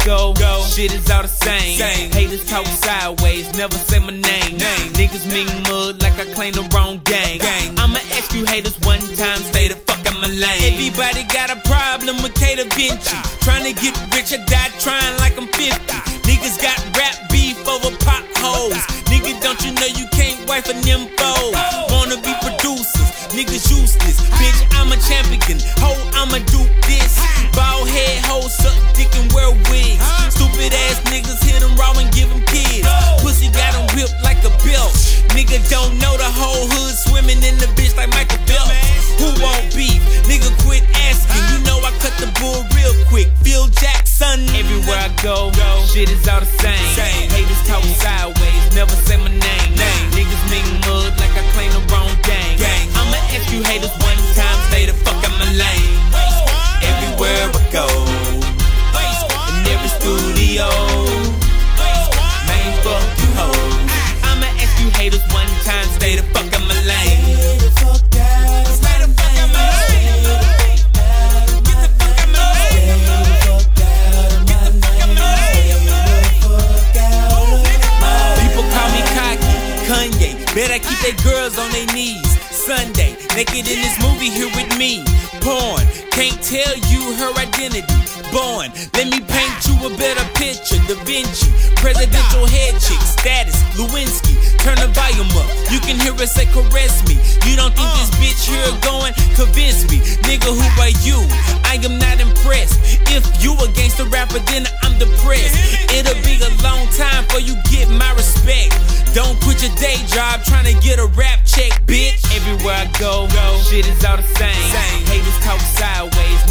go, shit is all the same. Haters talk sideways, never say my name. Niggas mean mud like I claim the wrong gang. I'ma ask you haters one time, stay the fuck out my lane. Everybody got a problem with K Da Vinci. Tryna get rich, I died trying like I'm 50. Niggas got rap beef over potholes. Nigga, don't you know you can't wife a nympho? Wanna be producers, niggas useless. Bitch, I'm a champion, ho, I'ma do this. Bald head hoes suck dick and wear wigs. Stupid ass niggas hit them raw and give them kids. Pussy got them whipped like a belt. Nigga don't know the whole hood swimming in the bitch like Michael Phelps. Who won't beef? Nigga quit asking. You know I cut the bull real quick. Phil Jackson. Everywhere I go, shit is all the same. Haters talk sideways, never say my name. Niggas mean mud like I claim the wrong gang. I'ma ask you haters one time, stay the fuck out my lane. Everywhere I go, in every studio, man, fuck you hoes. I'ma ask you haters one time, stay the fuck out my lane. Stay the fuck out my lane. Get the fuck out my lane. Get the fuck out my lane. People call me cocky, Kanye. Better keep their girls on their knees. Sunday, naked in this movie here with me. Porn, can't tell you her identity. Born, let me paint you a better picture. Da Vinci, presidential head chick, status, Lewinsky. Turn the volume up, you can hear her say caress me. You don't think this bitch here going? Convince me, nigga, who are you? I am not impressed. If you a gangster rapper, then I'm depressed. It'll be a long time before you get my respect. Don't quit your day job trying to get a rap check, bitch. Everywhere I go, shit is all the same. Haters talk sideways,